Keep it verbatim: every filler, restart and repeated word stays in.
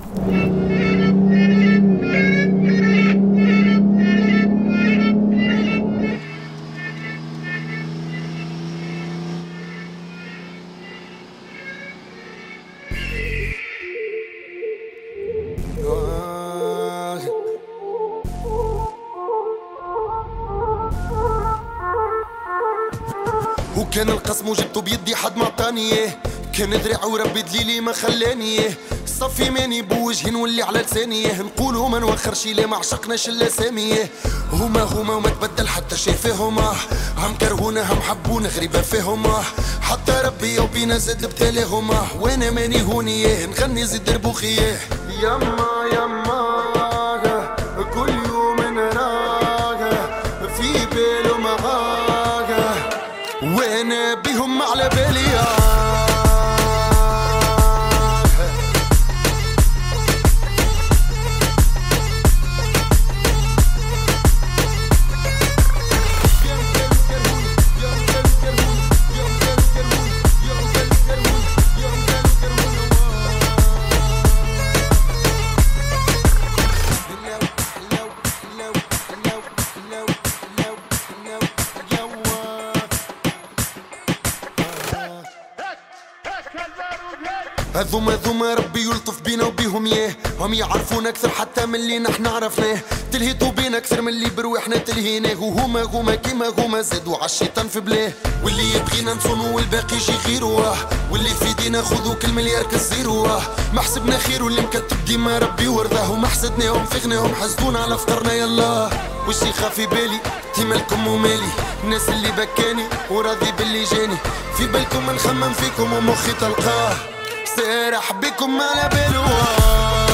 وكان القسم وجبته بيدي حد ما عطانيه، كان ذراع وربي دليلي ما خلانيه، صفي ماني بوجهي نولي على لسانيه، نقولوا ما نوخرش لا ما عشقناش الا ساميه، هما هما وما تبدل حتى شي فيهما، هم كرهونا هم حبونا غريبة فيهما، حتى ربي وبينا زاد بتاليهما، وانا ماني هونيه نغني زيد دربوخيه، يما يما كل يوم نراها في بالو معاها وانا بيهم على بالي. هذوما ذوما ربي يلطف بينا وبيهم ياه، هم يعرفونا اكثر حتى من اللي نحن عرفناه، تلهيتو بينا اكثر من اللي برواحنا تلهيناه، وهما هما كيما هما زادوا عالشيطان في بلاه، واللي يبغينا نصونو والباقي يجي غيروه، واللي في ايدينا خذو كل مليار كزيروه، ما حسبنا خير واللي مكتب ديما ربي ورضاه، وما حسدناهم فغناهم حسدونا على فطرنا يلا، وش يخاف في بالي تي مالكم ومالي، الناس اللي بكاني وراضي باللي جاني، في بالكم نخمم فيكم ومخي تلقاه سارح بكم على بالو.